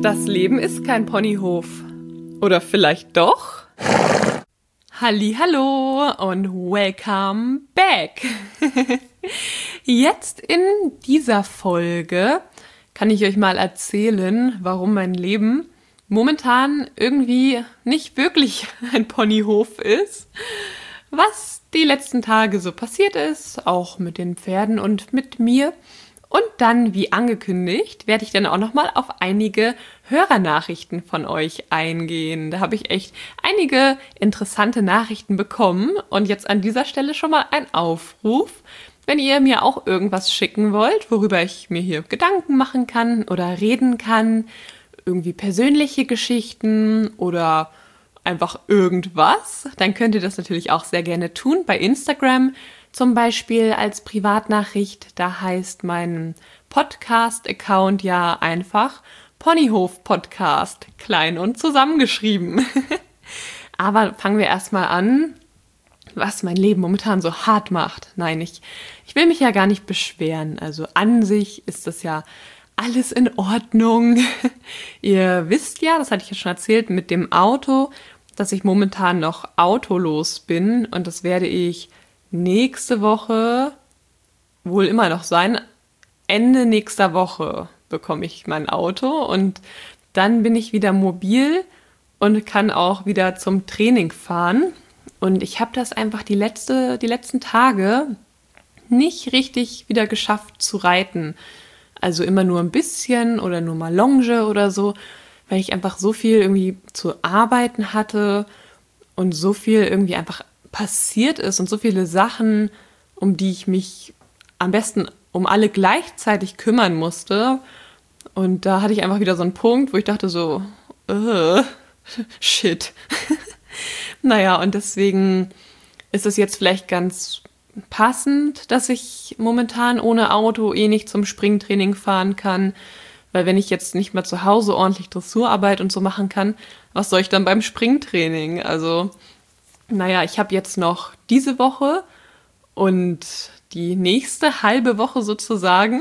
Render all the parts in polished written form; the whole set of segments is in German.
Das Leben ist kein Ponyhof. Oder vielleicht doch? Hallihallo und welcome back. Jetzt in dieser Folge kann ich euch mal erzählen, warum mein Leben momentan irgendwie nicht wirklich ein Ponyhof ist. Was die letzten Tage so passiert ist, auch mit den Pferden und mit mir. Und dann, wie angekündigt, werde ich dann auch nochmal auf einige Hörernachrichten von euch eingehen. Da habe ich echt einige interessante Nachrichten bekommen. Und jetzt an dieser Stelle schon mal ein Aufruf. Wenn ihr mir auch irgendwas schicken wollt, worüber ich mir hier Gedanken machen kann oder reden kann, irgendwie persönliche Geschichten oder einfach irgendwas, dann könnt ihr das natürlich auch sehr gerne tun bei Instagram. Zum Beispiel als Privatnachricht, da heißt mein Podcast-Account ja einfach Ponyhof Podcast, klein und zusammengeschrieben. Aber fangen wir erstmal an, was mein Leben momentan so hart macht. Nein, ich will mich ja gar nicht beschweren. Also an sich ist das ja alles in Ordnung. Ihr wisst ja, das hatte ich ja schon erzählt, mit dem Auto, dass ich momentan noch autolos bin und das werde ich nächste Woche wohl immer noch sein. Ende nächster Woche bekomme ich mein Auto und dann bin ich wieder mobil und kann auch wieder zum Training fahren. Und ich habe das einfach die letzten Tage nicht richtig wieder geschafft zu reiten. Also immer nur ein bisschen oder nur mal Longe oder so, weil ich einfach so viel irgendwie zu arbeiten hatte und so viel irgendwie einfach passiert ist und so viele Sachen, um die ich mich am besten um alle gleichzeitig kümmern musste. Und da hatte ich einfach wieder so einen Punkt, wo ich dachte so, shit. Naja, und deswegen ist es jetzt vielleicht ganz passend, dass ich momentan ohne Auto nicht zum Springtraining fahren kann. Weil wenn ich jetzt nicht mehr zu Hause ordentlich Dressurarbeit und so machen kann, was soll ich dann beim Springtraining? Also naja, ich habe jetzt noch diese Woche und die nächste halbe Woche sozusagen,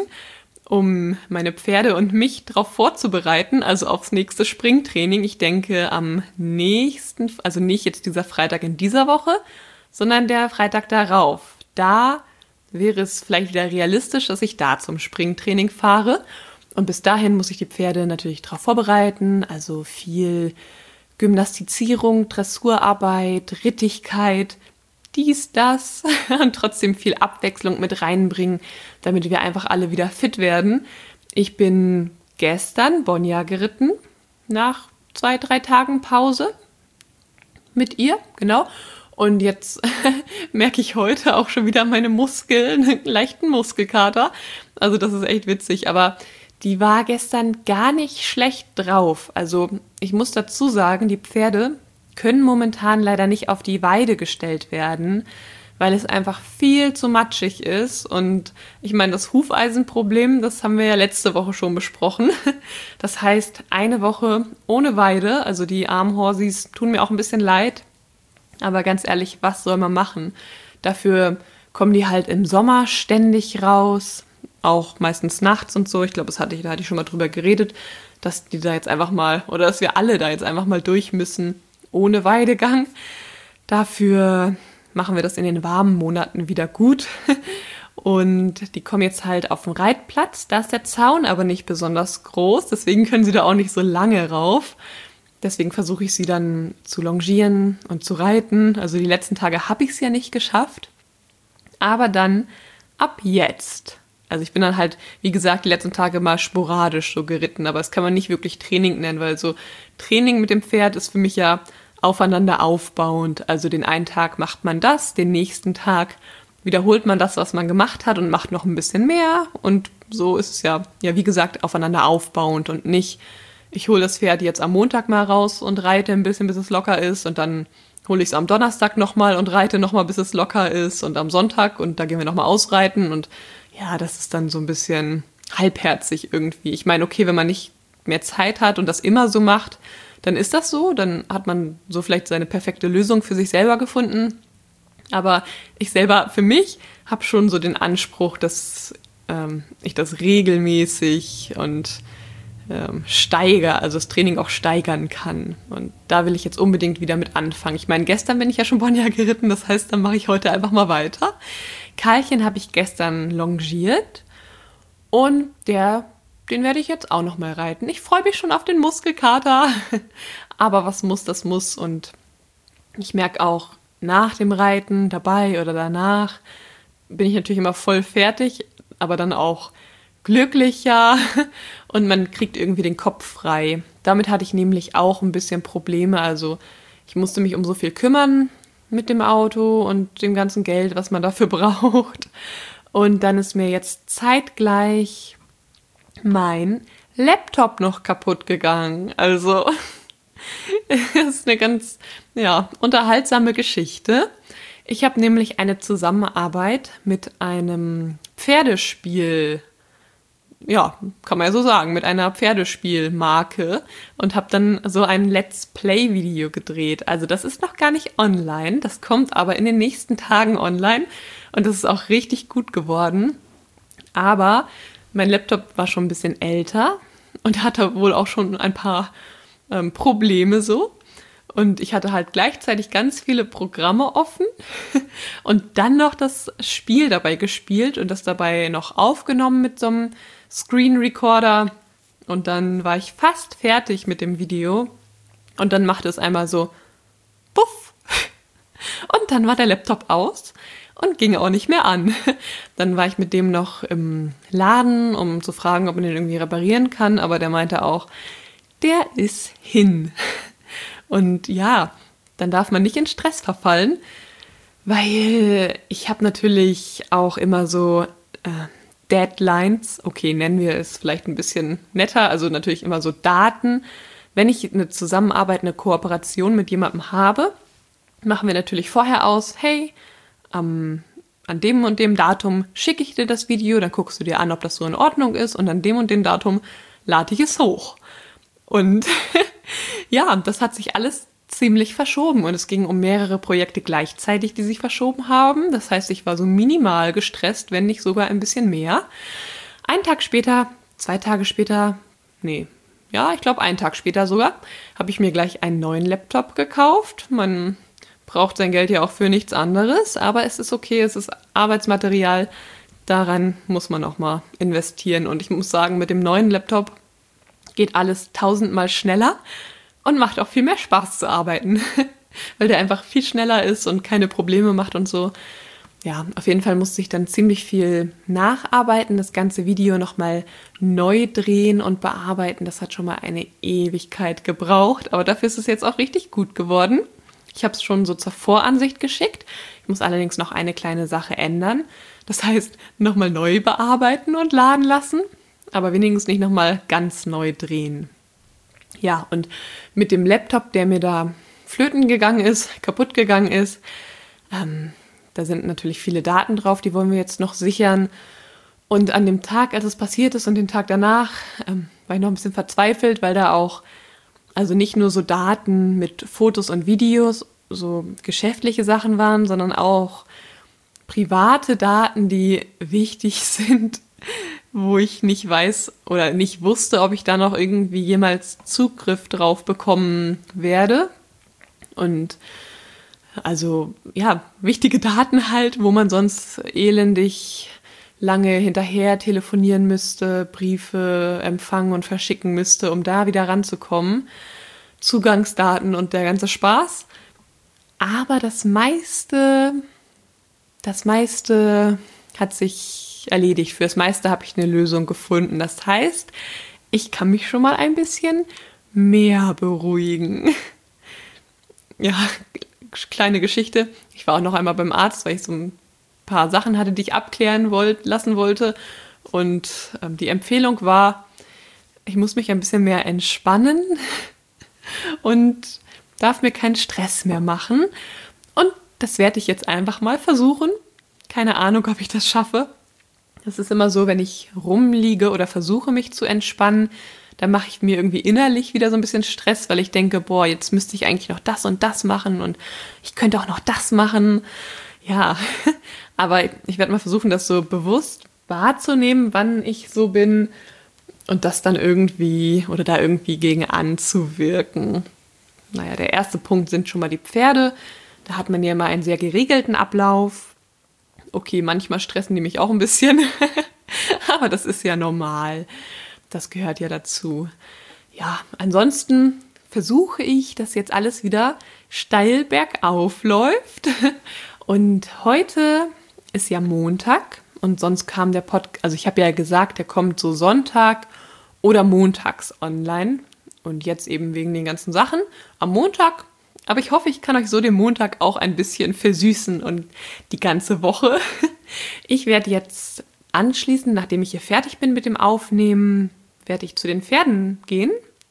um meine Pferde und mich darauf vorzubereiten, also aufs nächste Springtraining. Ich denke am nächsten, also nicht jetzt dieser Freitag in dieser Woche, sondern der Freitag darauf. Da wäre es vielleicht wieder realistisch, dass ich da zum Springtraining fahre. Und bis dahin muss ich die Pferde natürlich darauf vorbereiten, also viel Gymnastizierung, Dressurarbeit, Rittigkeit, dies, das und trotzdem viel Abwechslung mit reinbringen, damit wir einfach alle wieder fit werden. Ich bin gestern Bonja geritten, nach 2-3 Tagen Pause mit ihr, genau. Und jetzt merke ich heute auch schon wieder meine Muskeln, einen leichten Muskelkater. Also das ist echt witzig, aber die war gestern gar nicht schlecht drauf. Also ich muss dazu sagen, die Pferde können momentan leider nicht auf die Weide gestellt werden, weil es einfach viel zu matschig ist. Und ich meine, das Hufeisenproblem, das haben wir ja letzte Woche schon besprochen. Das heißt, eine Woche ohne Weide, also die armen Horsis tun mir auch ein bisschen leid. Aber ganz ehrlich, was soll man machen? Dafür kommen die halt im Sommer ständig raus, auch meistens nachts und so. Ich glaube, da hatte ich schon mal drüber geredet, dass die da jetzt einfach mal, oder dass wir alle da jetzt einfach mal durch müssen, ohne Weidegang. Dafür machen wir das in den warmen Monaten wieder gut. Und die kommen jetzt halt auf den Reitplatz. Da ist der Zaun aber nicht besonders groß, deswegen können sie da auch nicht so lange rauf. Deswegen versuche ich sie dann zu longieren und zu reiten. Also die letzten Tage habe ich es ja nicht geschafft. Aber dann ab jetzt. Also ich bin dann halt, wie gesagt, die letzten Tage mal sporadisch so geritten, aber das kann man nicht wirklich Training nennen, weil so Training mit dem Pferd ist für mich ja aufeinander aufbauend. Also den einen Tag macht man das, den nächsten Tag wiederholt man das, was man gemacht hat und macht noch ein bisschen mehr. Und so ist es ja wie gesagt, aufeinander aufbauend und nicht, ich hole das Pferd jetzt am Montag mal raus und reite ein bisschen, bis es locker ist und dann hole ich es am Donnerstag nochmal und reite nochmal, bis es locker ist und am Sonntag und da gehen wir nochmal ausreiten und ja, das ist dann so ein bisschen halbherzig irgendwie. Ich meine, okay, wenn man nicht mehr Zeit hat und das immer so macht, dann ist das so, dann hat man so vielleicht seine perfekte Lösung für sich selber gefunden. Aber ich selber, für mich, habe schon so den Anspruch, dass ich das regelmäßig und also das Training auch steigern kann. Und da will ich jetzt unbedingt wieder mit anfangen. Ich meine, gestern bin ich ja schon Bonnier geritten, das heißt, dann mache ich heute einfach mal weiter. Karlchen habe ich gestern longiert und den werde ich jetzt auch noch mal reiten. Ich freue mich schon auf den Muskelkater, aber was muss, das muss. Und ich merke auch nach dem Reiten, dabei oder danach, bin ich natürlich immer voll fertig, aber dann auch glücklicher und man kriegt irgendwie den Kopf frei. Damit hatte ich nämlich auch ein bisschen Probleme. Also ich musste mich um so viel kümmern mit dem Auto und dem ganzen Geld, was man dafür braucht. Und dann ist mir jetzt zeitgleich mein Laptop noch kaputt gegangen. Also das ist eine ganz unterhaltsame Geschichte. Ich habe nämlich eine Zusammenarbeit mit einem Pferdespiel, ja, kann man ja so sagen, mit einer Pferdespielmarke und habe dann so ein Let's Play-Video gedreht. Also das ist noch gar nicht online, das kommt aber in den nächsten Tagen online und das ist auch richtig gut geworden. Aber mein Laptop war schon ein bisschen älter und hatte wohl auch schon ein paar Probleme so. Und ich hatte halt gleichzeitig ganz viele Programme offen und dann noch das Spiel dabei gespielt und das dabei noch aufgenommen mit so einem Screen Recorder. Und dann war ich fast fertig mit dem Video und dann machte es einmal so puff und dann war der Laptop aus und ging auch nicht mehr an. Dann war ich mit dem noch im Laden, um zu fragen, ob man den irgendwie reparieren kann, aber der meinte auch, der ist hin. Und ja, dann darf man nicht in Stress verfallen, weil ich habe natürlich auch immer so Deadlines, okay, nennen wir es vielleicht ein bisschen netter, also natürlich immer so Daten. Wenn ich eine Zusammenarbeit, eine Kooperation mit jemandem habe, machen wir natürlich vorher aus, hey, an dem und dem Datum schicke ich dir das Video, dann guckst du dir an, ob das so in Ordnung ist und an dem und dem Datum lade ich es hoch. Und ja, das hat sich alles ziemlich verschoben und es ging um mehrere Projekte gleichzeitig, die sich verschoben haben. Das heißt, ich war so minimal gestresst, wenn nicht sogar ein bisschen mehr. Einen Tag später, 2 Tage später, ich glaube einen Tag später sogar, habe ich mir gleich einen neuen Laptop gekauft. Man braucht sein Geld ja auch für nichts anderes, aber es ist okay, es ist Arbeitsmaterial. Daran muss man auch mal investieren und ich muss sagen, mit dem neuen Laptop geht alles 1000-mal schneller und macht auch viel mehr Spaß zu arbeiten, weil der einfach viel schneller ist und keine Probleme macht und so. Ja, auf jeden Fall musste ich dann ziemlich viel nacharbeiten, das ganze Video nochmal neu drehen und bearbeiten. Das hat schon mal eine Ewigkeit gebraucht, aber dafür ist es jetzt auch richtig gut geworden. Ich habe es schon so zur Voransicht geschickt. Ich muss allerdings noch eine kleine Sache ändern. Das heißt, nochmal neu bearbeiten und laden lassen, aber wenigstens nicht nochmal ganz neu drehen. Ja, und mit dem Laptop, der mir da flöten gegangen ist, kaputt gegangen ist, da sind natürlich viele Daten drauf, die wollen wir jetzt noch sichern. Und an dem Tag, als es passiert ist und den Tag danach, war ich noch ein bisschen verzweifelt, weil da auch, also nicht nur so Daten mit Fotos und Videos, so geschäftliche Sachen waren, sondern auch private Daten, die wichtig sind, wo ich nicht weiß oder nicht wusste, ob ich da noch irgendwie jemals Zugriff drauf bekommen werde. Und also ja, wichtige Daten halt, wo man sonst elendig lange hinterher telefonieren müsste, Briefe empfangen und verschicken müsste, um da wieder ranzukommen. Zugangsdaten und der ganze Spaß. Aber das meiste hat sich erledigt. Für das meiste habe ich eine Lösung gefunden. Das heißt, ich kann mich schon mal ein bisschen mehr beruhigen. Ja, kleine Geschichte. Ich war auch noch einmal beim Arzt, weil ich so ein paar Sachen hatte, die ich abklären lassen wollte. Und die Empfehlung war, ich muss mich ein bisschen mehr entspannen und darf mir keinen Stress mehr machen. Und das werde ich jetzt einfach mal versuchen. Keine Ahnung, ob ich das schaffe. Das ist immer so, wenn ich rumliege oder versuche, mich zu entspannen, dann mache ich mir irgendwie innerlich wieder so ein bisschen Stress, weil ich denke, boah, jetzt müsste ich eigentlich noch das und das machen und ich könnte auch noch das machen. Ja, aber ich werde mal versuchen, das so bewusst wahrzunehmen, wann ich so bin und das dann irgendwie oder da irgendwie gegen anzuwirken. Naja, der erste Punkt sind schon mal die Pferde. Da hat man ja immer einen sehr geregelten Ablauf. Okay, manchmal stressen die mich auch ein bisschen, aber das ist ja normal. Das gehört ja dazu. Ja, ansonsten versuche ich, dass jetzt alles wieder steil bergauf läuft. Und heute ist ja Montag und sonst kam der Podcast, also ich habe ja gesagt, der kommt so Sonntag oder montags online. Und jetzt eben wegen den ganzen Sachen am Montag. Aber ich hoffe, ich kann euch so den Montag auch ein bisschen versüßen und die ganze Woche. Ich werde jetzt anschließend, nachdem ich hier fertig bin mit dem Aufnehmen, werde ich zu den Pferden gehen.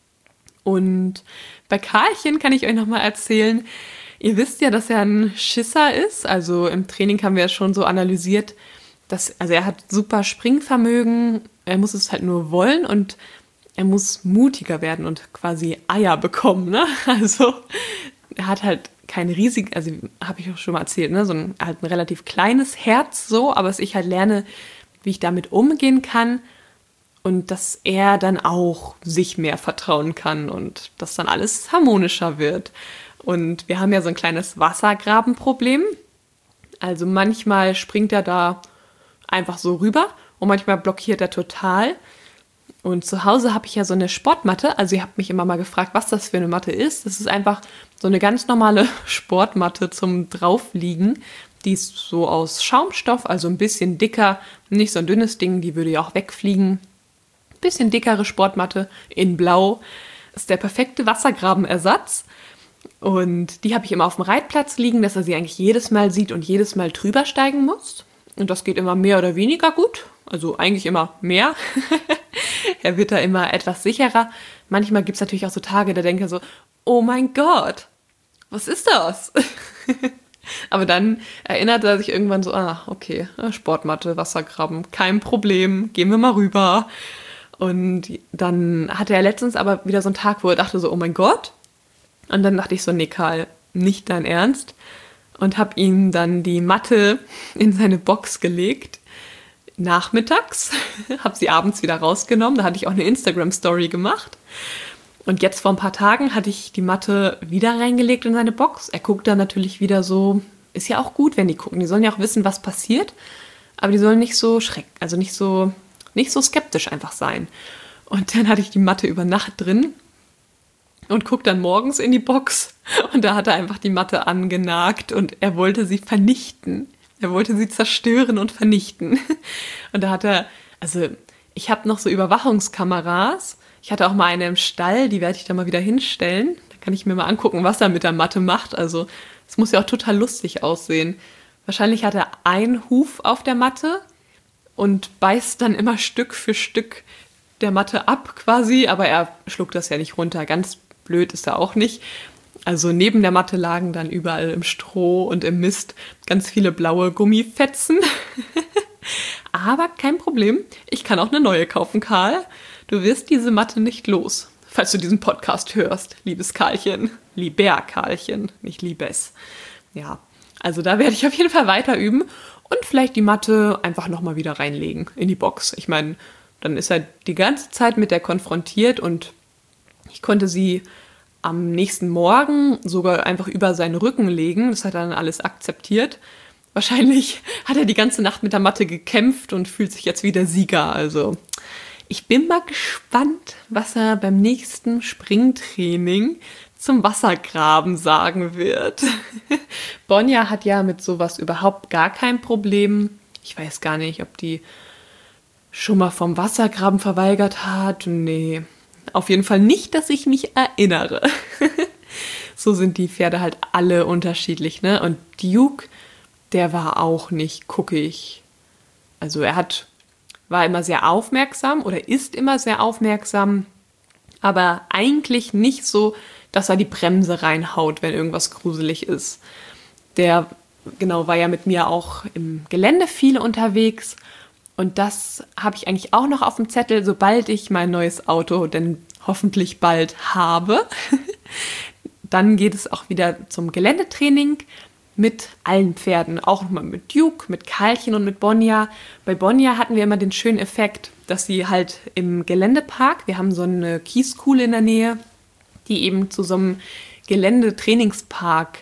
Und bei Karlchen kann ich euch nochmal erzählen, ihr wisst ja, dass er ein Schisser ist. Also im Training haben wir ja schon so analysiert, also er hat super Springvermögen, er muss es halt nur wollen und er muss mutiger werden und quasi Eier bekommen, ne? Also er hat halt kein riesig, also habe ich auch schon mal erzählt, ne? Halt ein relativ kleines Herz so, aber dass ich halt lerne, wie ich damit umgehen kann und dass er dann auch sich mehr vertrauen kann und dass dann alles harmonischer wird. Und wir haben ja so ein kleines Wassergrabenproblem. Also manchmal springt er da einfach so rüber und manchmal blockiert er total. Und zu Hause habe ich ja so eine Sportmatte. Also ihr habt mich immer mal gefragt, was das für eine Matte ist. Das ist einfach so eine ganz normale Sportmatte zum Draufliegen. Die ist so aus Schaumstoff, also ein bisschen dicker. Nicht so ein dünnes Ding, die würde ja auch wegfliegen. Bisschen dickere Sportmatte in Blau. Das ist der perfekte Wassergrabenersatz. Und die habe ich immer auf dem Reitplatz liegen, dass er sie eigentlich jedes Mal sieht und jedes Mal drüber steigen muss. Und das geht immer mehr oder weniger gut. Also eigentlich immer mehr. Er wird da immer etwas sicherer. Manchmal gibt es natürlich auch so Tage, da denke ich so, oh mein Gott, was ist das? Aber dann erinnert er sich irgendwann so, okay, Sportmatte, Wassergraben, kein Problem, gehen wir mal rüber. Und dann hatte er letztens aber wieder so einen Tag, wo er dachte so, oh mein Gott. Und dann dachte ich so, nee Karl, nicht dein Ernst. Und habe ihm dann die Matte in seine Box gelegt. Nachmittags, habe sie abends wieder rausgenommen. Da hatte ich auch eine Instagram-Story gemacht. Und jetzt vor ein paar Tagen hatte ich die Matte wieder reingelegt in seine Box. Er guckt dann natürlich wieder so, ist ja auch gut, wenn die gucken. Die sollen ja auch wissen, was passiert. Aber die sollen nicht so nicht so skeptisch einfach sein. Und dann hatte ich die Matte über Nacht drin und guckt dann morgens in die Box. Und da hat er einfach die Matte angenagt und er wollte sie vernichten. Er wollte sie zerstören und vernichten. Und da hat er, also ich habe noch so Überwachungskameras. Ich hatte auch mal eine im Stall, die werde ich da mal wieder hinstellen. Da kann ich mir mal angucken, was er mit der Matte macht. Also es muss ja auch total lustig aussehen. Wahrscheinlich hat er einen Huf auf der Matte und beißt dann immer Stück für Stück der Matte ab quasi. Aber er schluckt das ja nicht runter. Ganz blöd ist er auch nicht. Also neben der Matte lagen dann überall im Stroh und im Mist ganz viele blaue Gummifetzen. Aber kein Problem, ich kann auch eine neue kaufen, Karl. Du wirst diese Matte nicht los, falls du diesen Podcast hörst, liebes Karlchen. Lieber Karlchen, nicht liebes. Ja, also da werde ich auf jeden Fall weiter üben und vielleicht die Matte einfach nochmal wieder reinlegen in die Box. Ich meine, dann ist er die ganze Zeit mit der konfrontiert und ich konnte sie am nächsten Morgen sogar einfach über seinen Rücken legen. Das hat er dann alles akzeptiert. Wahrscheinlich hat er die ganze Nacht mit der Matte gekämpft und fühlt sich jetzt wieder Sieger. Also ich bin mal gespannt, was er beim nächsten Springtraining zum Wassergraben sagen wird. Bonja hat ja mit sowas überhaupt gar kein Problem. Ich weiß gar nicht, ob die schon mal vom Wassergraben verweigert hat. Nee. Auf jeden Fall nicht, dass ich mich erinnere. So sind die Pferde halt alle unterschiedlich, ne? Und Duke, der war auch nicht guckig. Also war immer sehr aufmerksam oder ist immer sehr aufmerksam, aber eigentlich nicht so, dass er die Bremse reinhaut, wenn irgendwas gruselig ist. Der, war ja mit mir auch im Gelände viel unterwegs. Und das habe ich eigentlich auch noch auf dem Zettel, sobald ich mein neues Auto denn hoffentlich bald habe. Dann geht es auch wieder zum Geländetraining. mit allen Pferden, auch nochmal mit Duke, mit Karlchen und mit Bonja. Bei Bonja hatten wir immer den schönen Effekt, dass sie halt im Geländepark, wir haben so eine Kieskuhle in der Nähe, die eben zu so einem Geländetrainingspark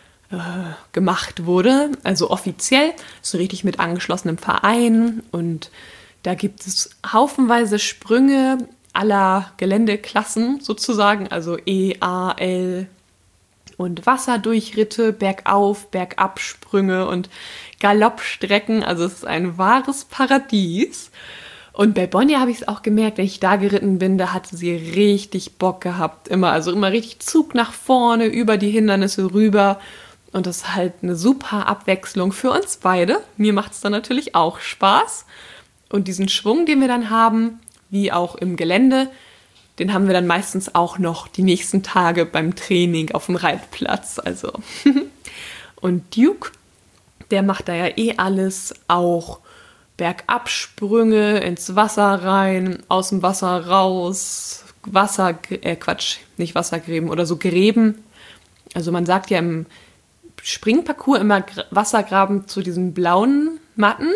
gemacht wurde, also offiziell, so richtig mit angeschlossenem Verein, und da gibt es haufenweise Sprünge aller Geländeklassen sozusagen, also E, A, L und Wasserdurchritte, Bergauf, Bergabsprünge und Galoppstrecken, also es ist ein wahres Paradies. Und bei Bonja habe ich es auch gemerkt, wenn ich da geritten bin, da hatte sie richtig Bock gehabt, immer richtig Zug nach vorne, über die Hindernisse rüber. Und das ist halt eine super Abwechslung für uns beide. Mir macht es dann natürlich auch Spaß. Und diesen Schwung, den wir dann haben, wie auch im Gelände, den haben wir dann meistens auch noch die nächsten Tage beim Training auf dem Reitplatz. Also. Und Duke, der macht da ja alles, auch Bergabsprünge ins Wasser rein, aus dem Wasser raus, nicht Wassergräben oder so Gräben. Also man sagt ja im Springparcours immer Wassergraben zu diesen blauen Matten.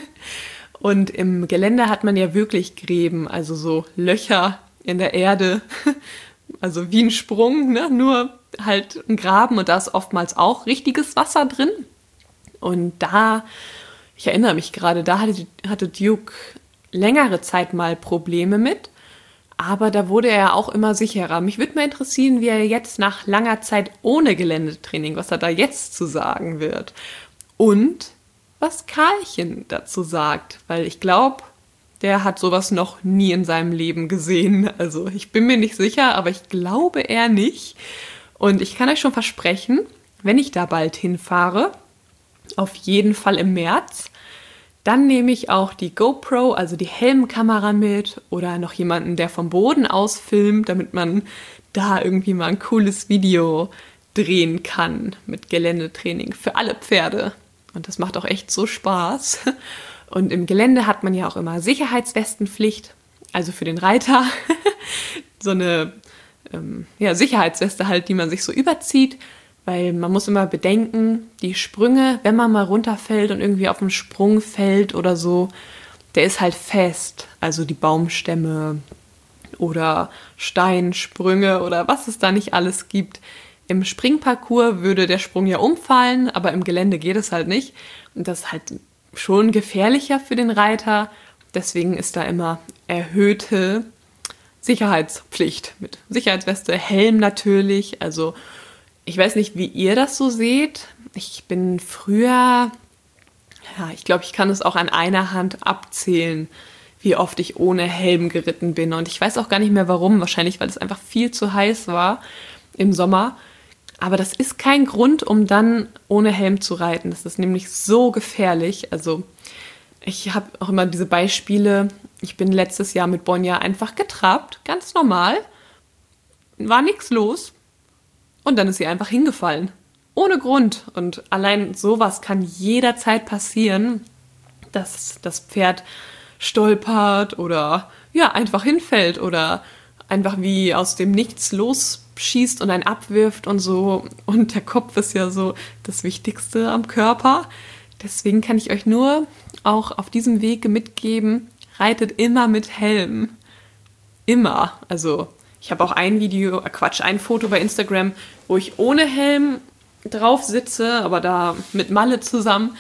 Und im Gelände hat man ja wirklich Gräben, also so Löcher in der Erde, also wie ein Sprung, ne? Nur halt ein Graben, und da ist oftmals auch richtiges Wasser drin. Und da, ich erinnere mich gerade, da hatte Duke längere Zeit mal Probleme mit, aber da wurde er auch immer sicherer. Mich würde mal interessieren, wie er jetzt nach langer Zeit ohne Geländetraining, was er da jetzt zu sagen wird. Und was Karlchen dazu sagt, weil ich glaube, der hat sowas noch nie in seinem Leben gesehen. Also ich bin mir nicht sicher, aber ich glaube eher nicht. Und ich kann euch schon versprechen, wenn ich da bald hinfahre, auf jeden Fall im März, dann nehme ich auch die GoPro, also die Helmkamera mit, oder noch jemanden, der vom Boden aus filmt, damit man da irgendwie mal ein cooles Video drehen kann mit Geländetraining für alle Pferde. Und das macht auch echt so Spaß. Und im Gelände hat man ja auch immer Sicherheitswestenpflicht, also für den Reiter. So eine Sicherheitsweste halt, die man sich so überzieht, weil man muss immer bedenken, die Sprünge, wenn man mal runterfällt und irgendwie auf einen Sprung fällt oder so, der ist halt fest. Also die Baumstämme oder Steinsprünge oder was es da nicht alles gibt. Im Springparcours würde der Sprung ja umfallen, aber im Gelände geht es halt nicht. Und das ist halt schon gefährlicher für den Reiter. Deswegen ist da immer erhöhte Sicherheitspflicht mit Sicherheitsweste, Helm natürlich. Also ich weiß nicht, wie ihr das so seht. Ich bin früher, ich glaube, ich kann es auch an einer Hand abzählen, wie oft ich ohne Helm geritten bin. Und ich weiß auch gar nicht mehr warum. Wahrscheinlich, weil es einfach viel zu heiß war im Sommer. Aber das ist kein Grund, um dann ohne Helm zu reiten. Das ist nämlich so gefährlich. Also ich habe auch immer diese Beispiele. Ich bin letztes Jahr mit Bonja einfach getrabt, ganz normal. War nichts los. Und dann ist sie einfach hingefallen. Ohne Grund. Und allein sowas kann jederzeit passieren, dass das Pferd stolpert oder einfach hinfällt oder einfach wie aus dem Nichts losschießt und einen abwirft und so. Und der Kopf ist ja so das Wichtigste am Körper. Deswegen kann ich euch nur auch auf diesem Wege mitgeben, reitet immer mit Helm. Immer. Also ich habe auch ein Foto bei Instagram, wo ich ohne Helm drauf sitze, aber da mit Malle zusammen.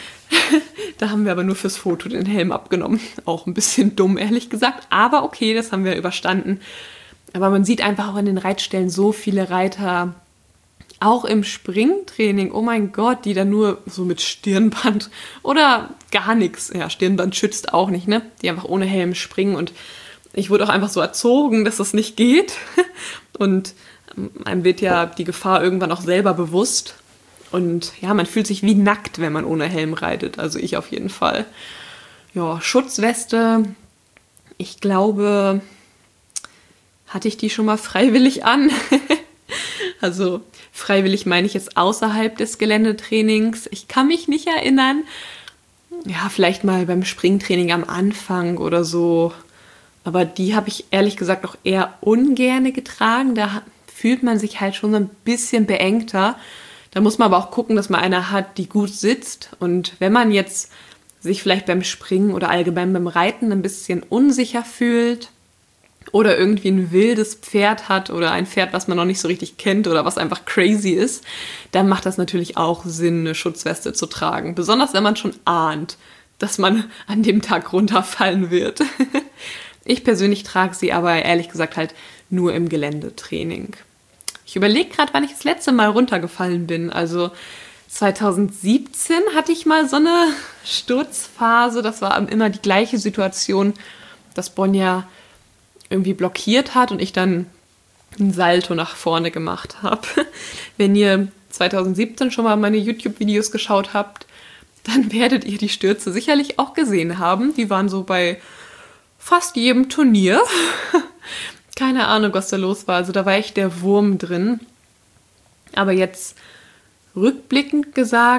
Da haben wir aber nur fürs Foto den Helm abgenommen. Auch ein bisschen dumm, ehrlich gesagt. Aber okay, das haben wir überstanden. Aber man sieht einfach auch in den Reitstellen so viele Reiter, auch im Springtraining, oh mein Gott, die da nur so mit Stirnband oder gar nichts, Stirnband schützt auch nicht, ne? Die einfach ohne Helm springen, und ich wurde auch einfach so erzogen, dass das nicht geht. Und einem wird ja die Gefahr irgendwann auch selber bewusst. Und ja, man fühlt sich wie nackt, wenn man ohne Helm reitet. Also ich auf jeden Fall. Ja, Schutzweste. Ich glaube, hatte ich die schon mal freiwillig an? Also freiwillig meine ich jetzt außerhalb des Geländetrainings. Ich kann mich nicht erinnern. Ja, vielleicht mal beim Springtraining am Anfang oder so. Aber die habe ich ehrlich gesagt auch eher ungerne getragen. Da fühlt man sich halt schon so ein bisschen beengter. Da muss man aber auch gucken, dass man eine hat, die gut sitzt. Und wenn man jetzt sich vielleicht beim Springen oder allgemein beim Reiten ein bisschen unsicher fühlt oder irgendwie ein wildes Pferd hat oder ein Pferd, was man noch nicht so richtig kennt oder was einfach crazy ist, dann macht das natürlich auch Sinn, eine Schutzweste zu tragen. Besonders wenn man schon ahnt, dass man an dem Tag runterfallen wird. Ich persönlich trage sie aber ehrlich gesagt halt nur im Geländetraining. Ich überlege gerade, wann ich das letzte Mal runtergefallen bin. Also 2017 hatte ich mal so eine Sturzphase. Das war immer die gleiche Situation, dass Bonja irgendwie blockiert hat und ich dann ein Salto nach vorne gemacht habe. Wenn ihr 2017 schon mal meine YouTube-Videos geschaut habt, dann werdet ihr die Stürze sicherlich auch gesehen haben. Die waren so bei fast jedem Turnier. Keine Ahnung, was da los war. Also da war echt der Wurm drin. Aber jetzt rückblickend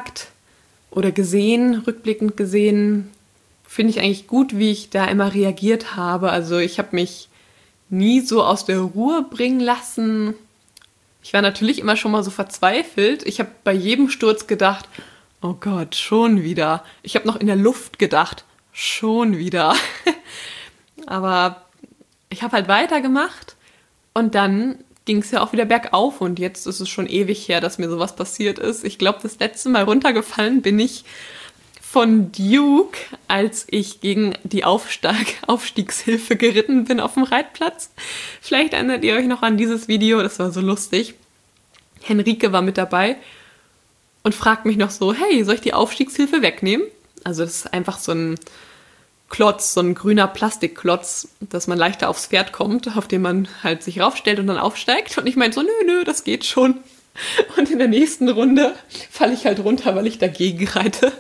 gesehen, finde ich eigentlich gut, wie ich da immer reagiert habe. Also ich habe mich nie so aus der Ruhe bringen lassen. Ich war natürlich immer schon mal so verzweifelt. Ich habe bei jedem Sturz gedacht, oh Gott, schon wieder. Ich habe noch in der Luft gedacht, schon wieder. Aber ich habe halt weitergemacht und dann ging es ja auch wieder bergauf und jetzt ist es schon ewig her, dass mir sowas passiert ist. Ich glaube, das letzte Mal runtergefallen bin ich von Duke, als ich gegen die Aufstiegshilfe geritten bin auf dem Reitplatz. Vielleicht erinnert ihr euch noch an dieses Video, das war so lustig. Henrike war mit dabei und fragt mich noch so, hey, soll ich die Aufstiegshilfe wegnehmen? Also das ist einfach so ein Klotz, so ein grüner Plastikklotz, dass man leichter aufs Pferd kommt, auf den man halt sich raufstellt und dann aufsteigt. Und ich meinte so, nö, das geht schon. Und in der nächsten Runde falle ich halt runter, weil ich dagegen reite.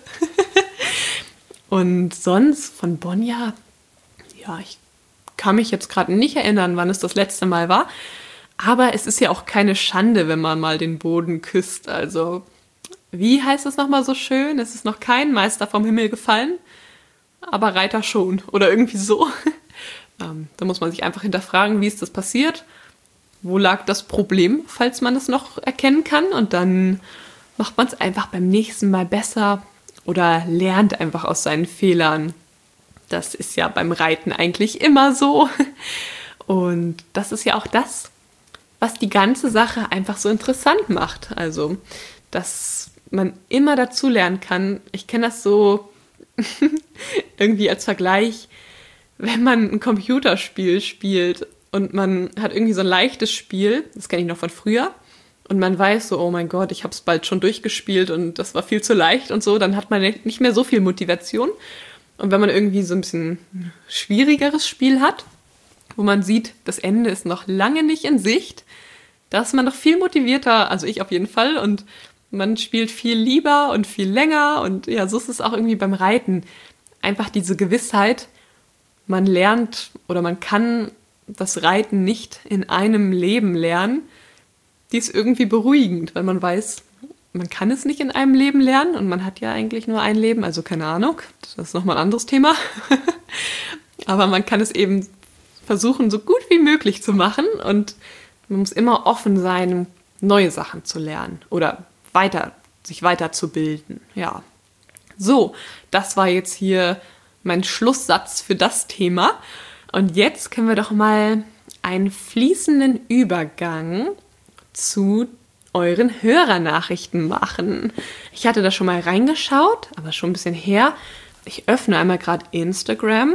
Und sonst von Bonja, ja, ich kann mich jetzt gerade nicht erinnern, wann es das letzte Mal war. Aber es ist ja auch keine Schande, wenn man mal den Boden küsst. Also, wie heißt es nochmal so schön? Es ist noch kein Meister vom Himmel gefallen, aber Reiter schon. Oder irgendwie so. Da muss man sich einfach hinterfragen, wie ist das passiert? Wo lag das Problem, falls man es noch erkennen kann? Und dann macht man es einfach beim nächsten Mal besser oder lernt einfach aus seinen Fehlern. Das ist ja beim Reiten eigentlich immer so. Und das ist ja auch das, was die ganze Sache einfach so interessant macht. Also, dass man immer dazu lernen kann. Ich kenne das so irgendwie als Vergleich, wenn man ein Computerspiel spielt und man hat irgendwie so ein leichtes Spiel, das kenne ich noch von früher, und man weiß so, oh mein Gott, ich habe es bald schon durchgespielt und das war viel zu leicht und so, dann hat man nicht mehr so viel Motivation. Und wenn man irgendwie so ein bisschen schwierigeres Spiel hat, wo man sieht, das Ende ist noch lange nicht in Sicht, da ist man noch viel motivierter, also ich auf jeden Fall, und man spielt viel lieber und viel länger und ja, so ist es auch irgendwie beim Reiten. Einfach diese Gewissheit, man lernt oder man kann das Reiten nicht in einem Leben lernen, die ist irgendwie beruhigend, weil man weiß, man kann es nicht in einem Leben lernen und man hat ja eigentlich nur ein Leben, also keine Ahnung, das ist nochmal ein anderes Thema. Aber man kann es eben versuchen, so gut wie möglich zu machen und man muss immer offen sein, neue Sachen zu lernen oder sich weiterzubilden. Ja. So, das war jetzt hier mein Schlusssatz für das Thema. Und jetzt können wir doch mal einen fließenden Übergang zu euren Hörernachrichten machen. Ich hatte da schon mal reingeschaut, aber schon ein bisschen her. Ich öffne einmal gerade Instagram.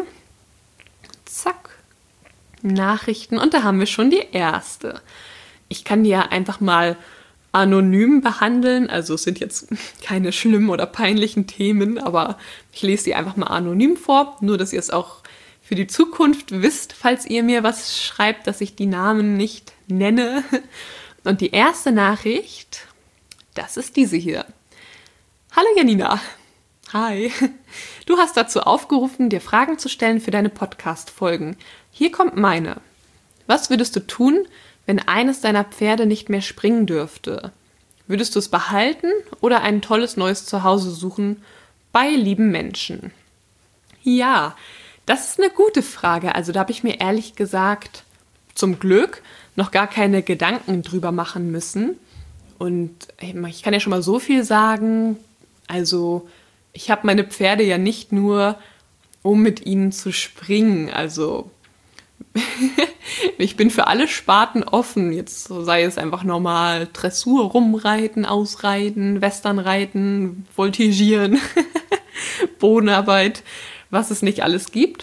Zack. Nachrichten. Und da haben wir schon die erste. Ich kann die ja einfach mal anonym behandeln. Also es sind jetzt keine schlimmen oder peinlichen Themen, aber ich lese sie einfach mal anonym vor. Nur, dass ihr es auch für die Zukunft wisst, falls ihr mir was schreibt, dass ich die Namen nicht nenne. Und die erste Nachricht, das ist diese hier. Hallo Janina. Hi. Du hast dazu aufgerufen, dir Fragen zu stellen für deine Podcast-Folgen. Hier kommt meine. Was würdest du tun, wenn eines deiner Pferde nicht mehr springen dürfte? Würdest du es behalten oder ein tolles neues Zuhause suchen bei lieben Menschen? Ja, das ist eine gute Frage. Also da habe ich mir ehrlich gesagt zum Glück noch gar keine Gedanken drüber machen müssen. Und ich kann ja schon mal so viel sagen, also ich habe meine Pferde ja nicht nur, um mit ihnen zu springen, also ich bin für alle Sparten offen, jetzt sei es einfach normal Dressur, Rumreiten, Ausreiten, Westernreiten, Voltigieren, Bodenarbeit, was es nicht alles gibt.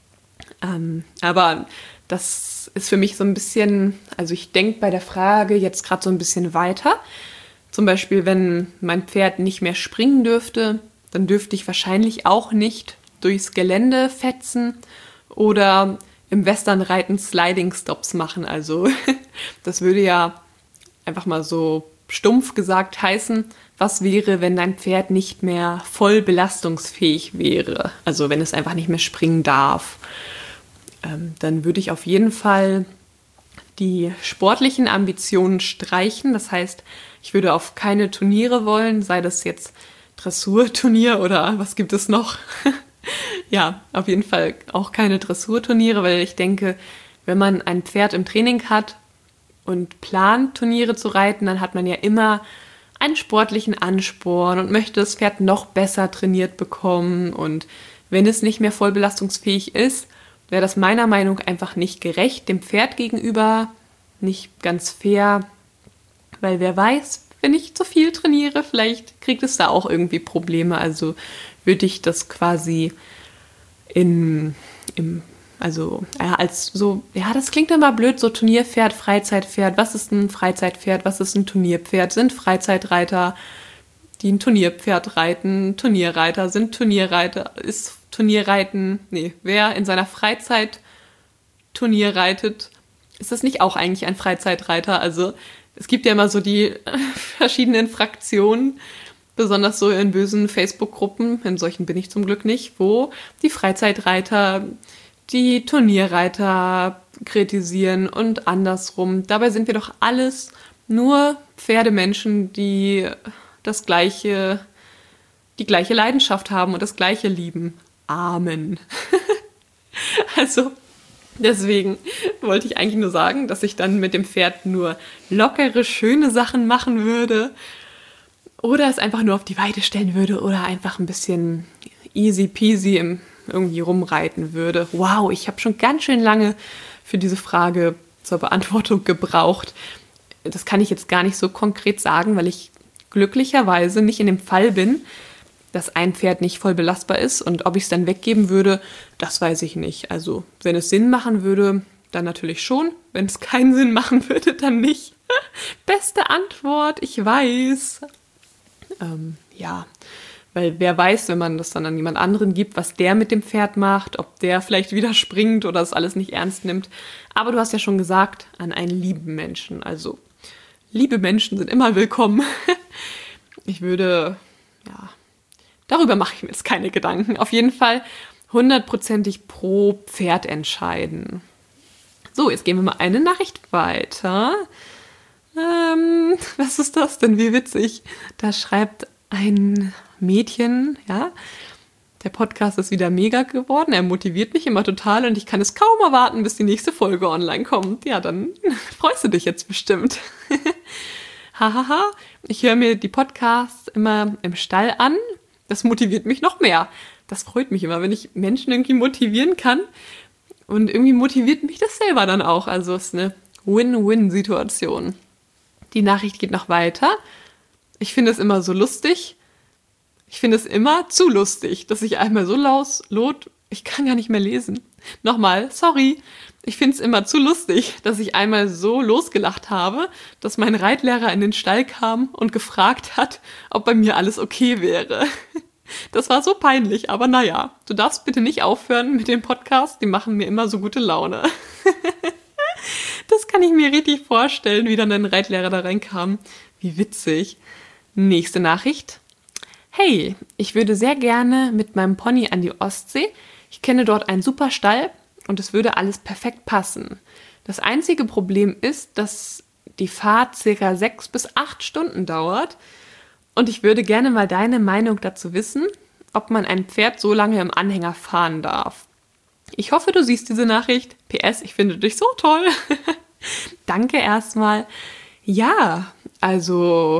Aber das ist für mich so ein bisschen, also ich denke bei der Frage jetzt gerade so ein bisschen weiter. Zum Beispiel, wenn mein Pferd nicht mehr springen dürfte, dann dürfte ich wahrscheinlich auch nicht durchs Gelände fetzen oder im Westernreiten Sliding Stops machen. Also das würde ja einfach mal so stumpf gesagt heißen, was wäre, wenn dein Pferd nicht mehr voll belastungsfähig wäre. Also wenn es einfach nicht mehr springen darf. Dann würde ich auf jeden Fall die sportlichen Ambitionen streichen. Das heißt, ich würde auf keine Turniere wollen, sei das jetzt Dressurturnier oder was gibt es noch? Ja, auf jeden Fall auch keine Dressurturniere, weil ich denke, wenn man ein Pferd im Training hat und plant, Turniere zu reiten, dann hat man ja immer einen sportlichen Ansporn und möchte das Pferd noch besser trainiert bekommen. Und wenn es nicht mehr voll belastungsfähig ist, wäre das meiner Meinung nach einfach nicht gerecht dem Pferd gegenüber, nicht ganz fair, weil wer weiß, wenn ich zu viel trainiere, vielleicht kriegt es da auch irgendwie Probleme. Also würde ich das quasi das klingt immer blöd, so Turnierpferd, Freizeitpferd. Was ist ein Freizeitpferd? Was ist ein Turnierpferd? Sind Freizeitreiter, die ein Turnierpferd reiten, Turnierreiter, sind Turnierreiter, ist Turnierreiten, wer in seiner Freizeit Turnier reitet, ist das nicht auch eigentlich ein Freizeitreiter? Also es gibt ja immer so die verschiedenen Fraktionen, besonders so in bösen Facebook-Gruppen, in solchen bin ich zum Glück nicht, wo die Freizeitreiter die Turnierreiter kritisieren und andersrum. Dabei sind wir doch alles nur Pferdemenschen, die die gleiche Leidenschaft haben und das Gleiche lieben. Amen. Also deswegen wollte ich eigentlich nur sagen, dass ich dann mit dem Pferd nur lockere, schöne Sachen machen würde oder es einfach nur auf die Weide stellen würde oder einfach ein bisschen easy peasy irgendwie rumreiten würde. Wow, ich habe schon ganz schön lange für diese Frage zur Beantwortung gebraucht. Das kann ich jetzt gar nicht so konkret sagen, weil ich glücklicherweise nicht in dem Fall bin, dass ein Pferd nicht voll belastbar ist und ob ich es dann weggeben würde, das weiß ich nicht. Also wenn es Sinn machen würde, dann natürlich schon. Wenn es keinen Sinn machen würde, dann nicht. Beste Antwort, ich weiß. Weil wer weiß, wenn man das dann an jemand anderen gibt, was der mit dem Pferd macht, ob der vielleicht wieder springt oder das alles nicht ernst nimmt. Aber du hast ja schon gesagt, an einen lieben Menschen. Also liebe Menschen sind immer willkommen. Ich würde, darüber mache ich mir jetzt keine Gedanken. Auf jeden Fall 100%ig pro Pferd entscheiden. So, jetzt gehen wir mal eine Nachricht weiter. Was ist das denn? Wie witzig. Da schreibt ein Mädchen, der Podcast ist wieder mega geworden. Er motiviert mich immer total und ich kann es kaum erwarten, bis die nächste Folge online kommt. Ja, dann freust du dich jetzt bestimmt. Hahaha, ich höre mir die Podcasts immer im Stall an. Das motiviert mich noch mehr. Das freut mich immer, wenn ich Menschen irgendwie motivieren kann. Und irgendwie motiviert mich das selber dann auch. Also es ist eine Win-Win-Situation. Die Nachricht geht noch weiter. Ich finde es immer so lustig. Ich finde es immer zu lustig, dass ich einmal so ich kann gar nicht mehr lesen. Nochmal, sorry. Ich finde es immer zu lustig, dass ich einmal so losgelacht habe, dass mein Reitlehrer in den Stall kam und gefragt hat, ob bei mir alles okay wäre. Das war so peinlich, aber naja, du darfst bitte nicht aufhören mit dem Podcast, die machen mir immer so gute Laune. Das kann ich mir richtig vorstellen, wie dann ein Reitlehrer da reinkam. Wie witzig. Nächste Nachricht. Hey, ich würde sehr gerne mit meinem Pony an die Ostsee. Ich kenne dort einen super Stall und es würde alles perfekt passen. Das einzige Problem ist, dass die Fahrt ca. 6 bis 8 Stunden dauert und ich würde gerne mal deine Meinung dazu wissen, ob man ein Pferd so lange im Anhänger fahren darf. Ich hoffe, du siehst diese Nachricht. PS, ich finde dich so toll. Danke erstmal. Ja, Also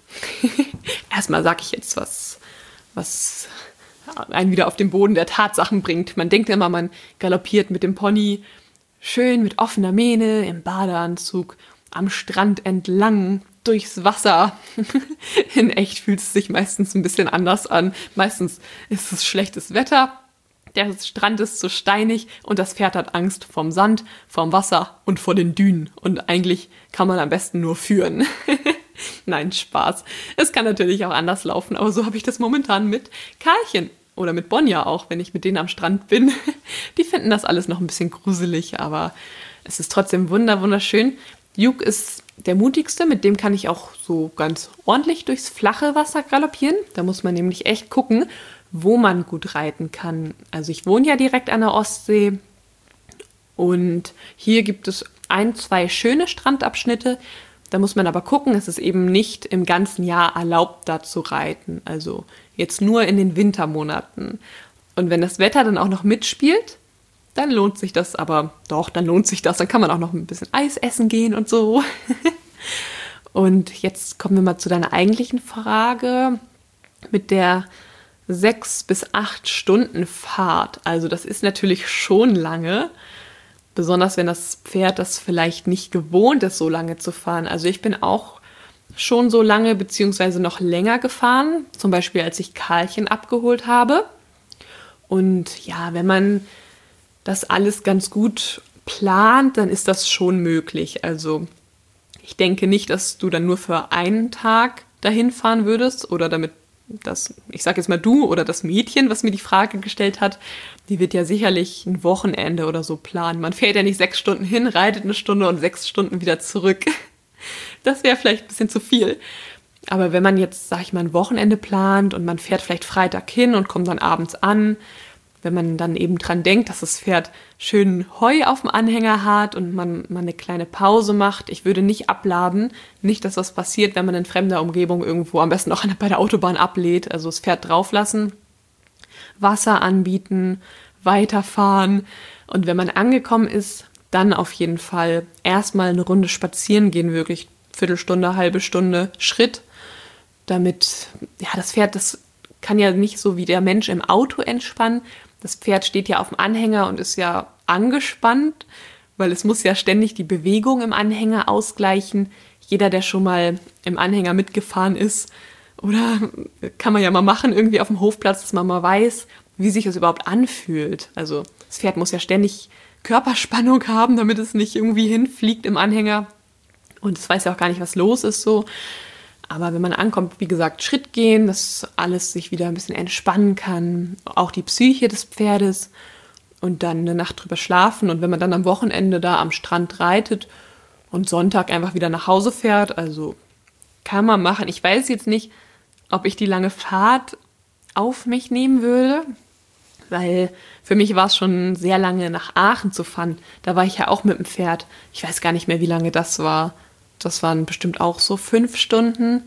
erstmal sage ich jetzt was einen wieder auf den Boden der Tatsachen bringt. Man denkt immer, man galoppiert mit dem Pony schön mit offener Mähne im Badeanzug am Strand entlang durchs Wasser. In echt fühlt es sich meistens ein bisschen anders an. Meistens ist es schlechtes Wetter, der Strand ist zu steinig und das Pferd hat Angst vom Sand, vom Wasser und vor den Dünen. Und eigentlich kann man am besten nur führen. Nein, Spaß. Es kann natürlich auch anders laufen, aber so habe ich das momentan mit Karlchen oder mit Bonja auch, wenn ich mit denen am Strand bin. Die finden das alles noch ein bisschen gruselig, aber es ist trotzdem wunderschön. Duke ist der mutigste, mit dem kann ich auch so ganz ordentlich durchs flache Wasser galoppieren. Da muss man nämlich echt gucken, wo man gut reiten kann. Also ich wohne ja direkt an der Ostsee und hier gibt es 2 schöne Strandabschnitte. Da muss man aber gucken, es ist eben nicht im ganzen Jahr erlaubt, da zu reiten. Also jetzt nur in den Wintermonaten. Und wenn das Wetter dann auch noch mitspielt, dann lohnt sich das. Aber doch, dann lohnt sich das. Dann kann man auch noch ein bisschen Eis essen gehen und so. Und jetzt kommen wir mal zu deiner eigentlichen Frage mit der 6 bis 8 Stunden Fahrt. Also das ist natürlich schon lange. Besonders wenn das Pferd das vielleicht nicht gewohnt ist, so lange zu fahren. Also ich bin auch schon so lange beziehungsweise noch länger gefahren. Zum Beispiel, als ich Karlchen abgeholt habe. Und ja, wenn man das alles ganz gut plant, dann ist das schon möglich. Also ich denke nicht, dass du dann nur für einen Tag dahin fahren würdest oder damit ich sage jetzt mal du oder das Mädchen, was mir die Frage gestellt hat, die wird ja sicherlich ein Wochenende oder so planen. Man fährt ja nicht 6 Stunden hin, reitet eine Stunde und 6 Stunden wieder zurück. Das wäre vielleicht ein bisschen zu viel. Aber wenn man jetzt, sag ich mal, ein Wochenende plant und man fährt vielleicht Freitag hin und kommt dann abends an, wenn man dann eben dran denkt, dass das Pferd schön Heu auf dem Anhänger hat und man eine kleine Pause macht. Ich würde nicht abladen, nicht, dass das passiert, wenn man in fremder Umgebung irgendwo am besten auch bei der Autobahn ablädt, also das Pferd drauflassen, Wasser anbieten, weiterfahren und wenn man angekommen ist, dann auf jeden Fall erstmal eine Runde spazieren gehen, wirklich Viertelstunde, halbe Stunde Schritt, damit ja das Pferd, das kann ja nicht so wie der Mensch im Auto entspannen. Das Pferd steht ja auf dem Anhänger und ist ja angespannt, weil es muss ja ständig die Bewegung im Anhänger ausgleichen. Jeder, der schon mal im Anhänger mitgefahren ist, oder kann man ja mal machen, irgendwie auf dem Hofplatz, dass man mal weiß, wie sich das überhaupt anfühlt. Also das Pferd muss ja ständig Körperspannung haben, damit es nicht irgendwie hinfliegt im Anhänger. Und es weiß ja auch gar nicht, was los ist so. Aber wenn man ankommt, wie gesagt, Schritt gehen, dass alles sich wieder ein bisschen entspannen kann, auch die Psyche des Pferdes und dann eine Nacht drüber schlafen. Und wenn man dann am Wochenende da am Strand reitet und Sonntag einfach wieder nach Hause fährt, also kann man machen. Ich weiß jetzt nicht, ob ich die lange Fahrt auf mich nehmen würde, weil für mich war es schon sehr lange nach Aachen zu fahren. Da war ich ja auch mit dem Pferd. Ich weiß gar nicht mehr, wie lange das war. Das waren bestimmt auch so 5 Stunden.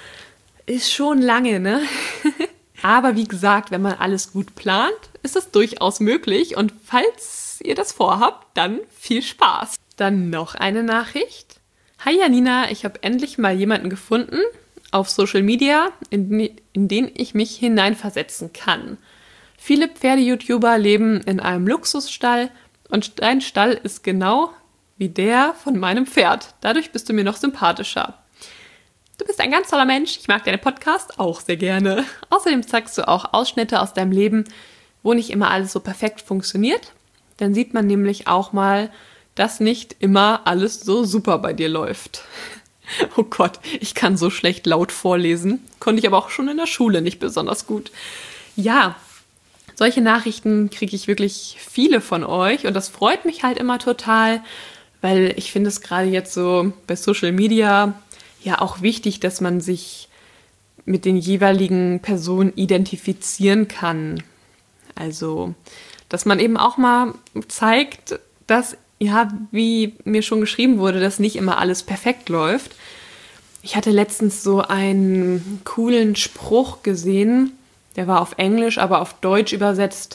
Ist schon lange, ne? Aber wie gesagt, wenn man alles gut plant, ist es durchaus möglich. Und falls ihr das vorhabt, dann viel Spaß. Dann noch eine Nachricht. Hi Janina, ich habe endlich mal jemanden gefunden auf Social Media, in den ich mich hineinversetzen kann. Viele Pferde-YouTuber leben in einem Luxusstall und dein Stall ist genau wie der von meinem Pferd. Dadurch bist du mir noch sympathischer. Du bist ein ganz toller Mensch. Ich mag deinen Podcast auch sehr gerne. Außerdem zeigst du auch Ausschnitte aus deinem Leben, wo nicht immer alles so perfekt funktioniert. Dann sieht man nämlich auch mal, dass nicht immer alles so super bei dir läuft. Oh Gott, ich kann so schlecht laut vorlesen. Konnte ich aber auch schon in der Schule nicht besonders gut. Ja, solche Nachrichten kriege ich wirklich viele von euch und das freut mich halt immer total, weil ich finde es gerade jetzt so bei Social Media ja auch wichtig, dass man sich mit den jeweiligen Personen identifizieren kann. Also, dass man eben auch mal zeigt, dass, ja, wie mir schon geschrieben wurde, dass nicht immer alles perfekt läuft. Ich hatte letztens so einen coolen Spruch gesehen, der war auf Englisch, aber auf Deutsch übersetzt,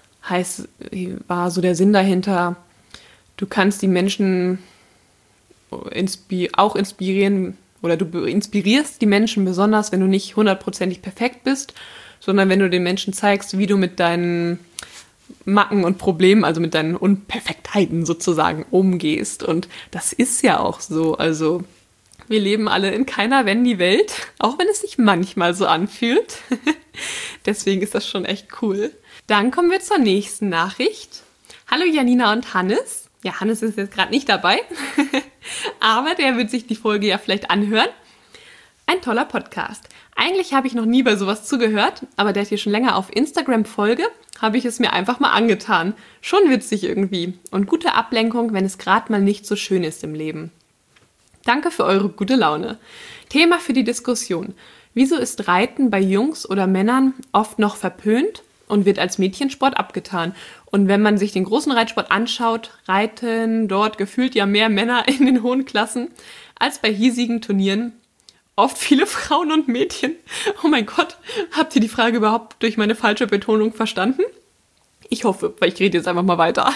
war so der Sinn dahinter, du kannst die Menschen auch inspirieren oder du inspirierst die Menschen besonders, wenn du nicht 100%ig perfekt bist, sondern wenn du den Menschen zeigst, wie du mit deinen Macken und Problemen, also mit deinen Unperfektheiten sozusagen umgehst. Und das ist ja auch so. Also wir leben alle in keiner Wendy-Welt, auch wenn es sich manchmal so anfühlt. Deswegen ist das schon echt cool. Dann kommen wir zur nächsten Nachricht. Hallo Janina und Hannes. Ja, Hannes ist jetzt gerade nicht dabei, aber der wird sich die Folge ja vielleicht anhören. Ein toller Podcast. Eigentlich habe ich noch nie bei sowas zugehört, aber da ich hier schon länger auf Instagram folge, habe ich es mir einfach mal angetan. Schon witzig irgendwie und gute Ablenkung, wenn es gerade mal nicht so schön ist im Leben. Danke für eure gute Laune. Thema für die Diskussion. Wieso ist Reiten bei Jungs oder Männern oft noch verpönt und wird als Mädchensport abgetan? Und wenn man sich den großen Reitsport anschaut, reiten dort gefühlt ja mehr Männer in den hohen Klassen als bei hiesigen Turnieren. Oft viele Frauen und Mädchen. Oh mein Gott, habt ihr die Frage überhaupt durch meine falsche Betonung verstanden? Ich hoffe, weil ich rede jetzt einfach mal weiter.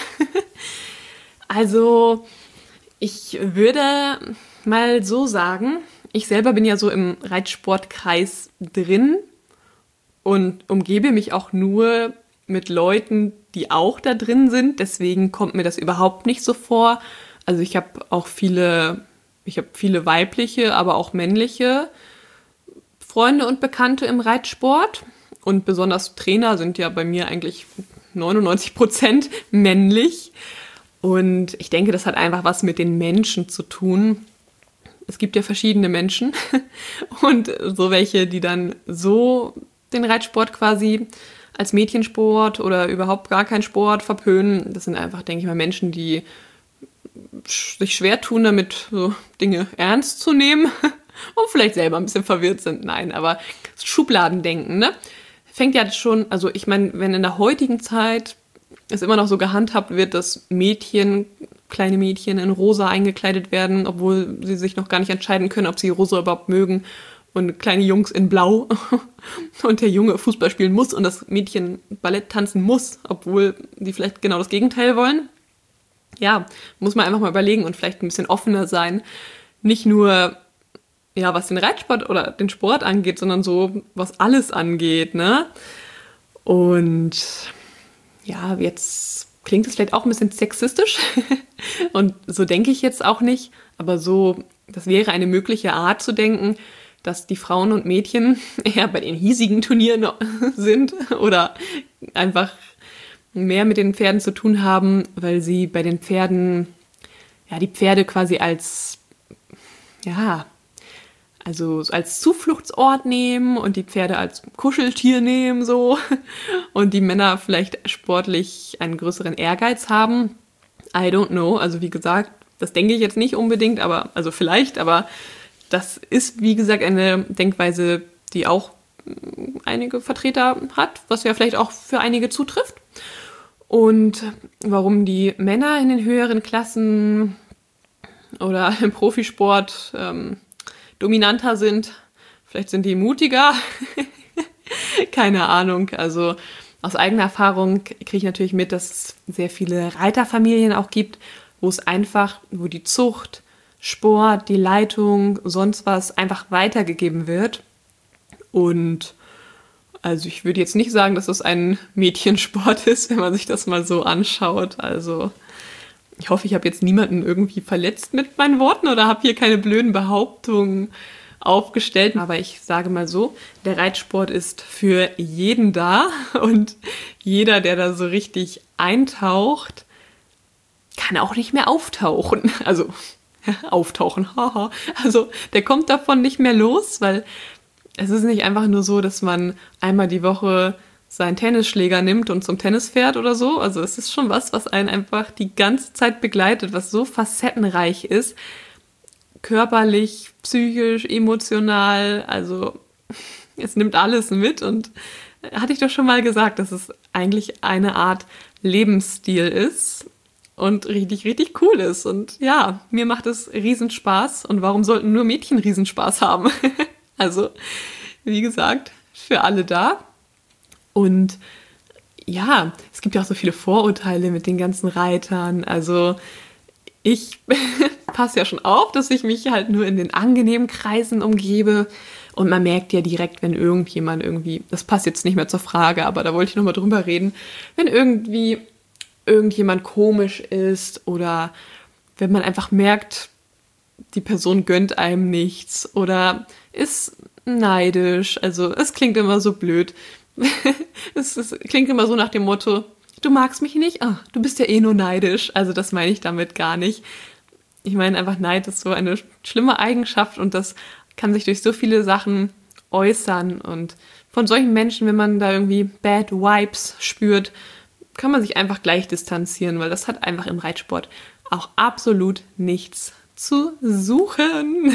Also, ich würde mal so sagen, ich selber bin ja so im Reitsportkreis drin und umgebe mich auch nur mit Leuten, die auch da drin sind. Deswegen kommt mir das überhaupt nicht so vor. Also ich habe viele weibliche, aber auch männliche Freunde und Bekannte im Reitsport. Und besonders Trainer sind ja bei mir eigentlich 99% männlich. Und ich denke, das hat einfach was mit den Menschen zu tun. Es gibt ja verschiedene Menschen und so welche, die dann so den Reitsport quasi als Mädchensport oder überhaupt gar keinen Sport verpönen. Das sind einfach, denke ich mal, Menschen, die sich schwer tun, damit so Dinge ernst zu nehmen und vielleicht selber ein bisschen verwirrt sind. Nein, aber Schubladendenken, ne? Fängt ja schon, also ich meine, wenn in der heutigen Zeit es immer noch so gehandhabt wird, dass kleine Mädchen in rosa eingekleidet werden, obwohl sie sich noch gar nicht entscheiden können, ob sie rosa überhaupt mögen, und kleine Jungs in blau und der Junge Fußball spielen muss und das Mädchen Ballett tanzen muss, obwohl die vielleicht genau das Gegenteil wollen. Ja, muss man einfach mal überlegen und vielleicht ein bisschen offener sein. Nicht nur, ja, was den Reitsport oder den Sport angeht, sondern so, was alles angeht, ne? Und ja, jetzt klingt es vielleicht auch ein bisschen sexistisch und so denke ich jetzt auch nicht, aber so, das wäre eine mögliche Art zu denken, dass die Frauen und Mädchen eher bei den hiesigen Turnieren sind oder einfach mehr mit den Pferden zu tun haben, weil sie bei den Pferden, ja, die Pferde quasi als Zufluchtsort nehmen und die Pferde als Kuscheltier nehmen, so. Und die Männer vielleicht sportlich einen größeren Ehrgeiz haben. I don't know. Also wie gesagt, das denke ich jetzt nicht unbedingt, aber das ist, wie gesagt, eine Denkweise, die auch einige Vertreter hat, was ja vielleicht auch für einige zutrifft. Und warum die Männer in den höheren Klassen oder im Profisport dominanter sind, vielleicht sind die mutiger, keine Ahnung. Also aus eigener Erfahrung kriege ich natürlich mit, dass es sehr viele Reiterfamilien auch gibt, wo die Zucht, Sport, die Leitung, sonst was einfach weitergegeben wird. Und also ich würde jetzt nicht sagen, dass es ein Mädchensport ist, wenn man sich das mal so anschaut. Also ich hoffe, ich habe jetzt niemanden irgendwie verletzt mit meinen Worten oder habe hier keine blöden Behauptungen aufgestellt. Aber ich sage mal so, der Reitsport ist für jeden da und jeder, der da so richtig eintaucht, kann auch nicht mehr auftauchen. Also auftauchen, haha. Also der kommt davon nicht mehr los, weil es ist nicht einfach nur so, dass man einmal die Woche seinen Tennisschläger nimmt und zum Tennis fährt oder so. Also es ist schon was einen einfach die ganze Zeit begleitet, was so facettenreich ist. Körperlich, psychisch, emotional, also es nimmt alles mit und hatte ich doch schon mal gesagt, dass es eigentlich eine Art Lebensstil ist und richtig, richtig cool ist. Und ja, mir macht es Riesenspaß. Und warum sollten nur Mädchen Riesenspaß haben? Also, wie gesagt, für alle da. Und ja, es gibt ja auch so viele Vorurteile mit den ganzen Reitern. Also ich passe ja schon auf, dass ich mich halt nur in den angenehmen Kreisen umgebe. Und man merkt ja direkt, wenn irgendjemand irgendwie, das passt jetzt nicht mehr zur Frage, aber da wollte ich nochmal drüber reden, wenn irgendwie irgendjemand komisch ist oder wenn man einfach merkt, die Person gönnt einem nichts oder ist neidisch. Also es klingt immer so blöd. Es klingt immer so nach dem Motto, du magst mich nicht? Ah, du bist ja eh nur neidisch. Also das meine ich damit gar nicht. Ich meine einfach, Neid ist so eine schlimme Eigenschaft und das kann sich durch so viele Sachen äußern. Und von solchen Menschen, wenn man da irgendwie Bad Vibes spürt, kann man sich einfach gleich distanzieren, weil das hat einfach im Reitsport auch absolut nichts zu suchen.